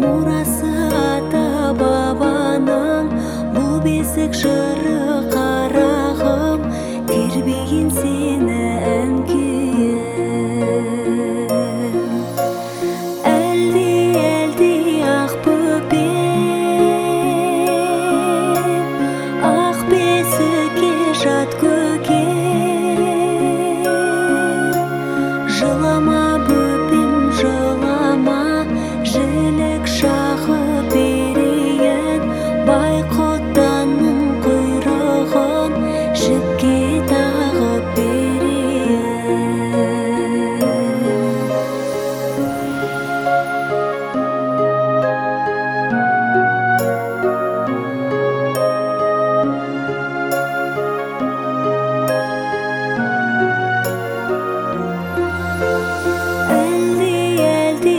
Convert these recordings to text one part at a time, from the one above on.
мурасы ата бабаның, бұл бесік жыры қарағым, тербеген сені ән күйім. Әлди ақ бөпем, ақ бесікке жат көкем. Жылама бөпем, жылама, жілік шағы берейін, байқұтанның құйрығын жіпке тағып берейін. Әлди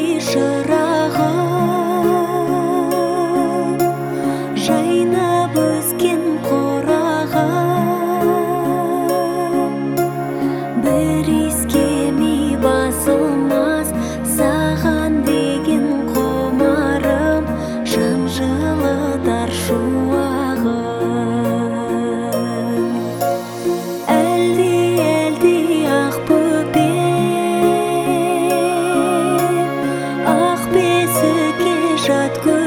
шырағым, жайнап өскен қорағым, бір иіскемей басылмас саған деген құмарым, жан жылытар шуағым. Әлди ақ бөпем, ақ бесікке жат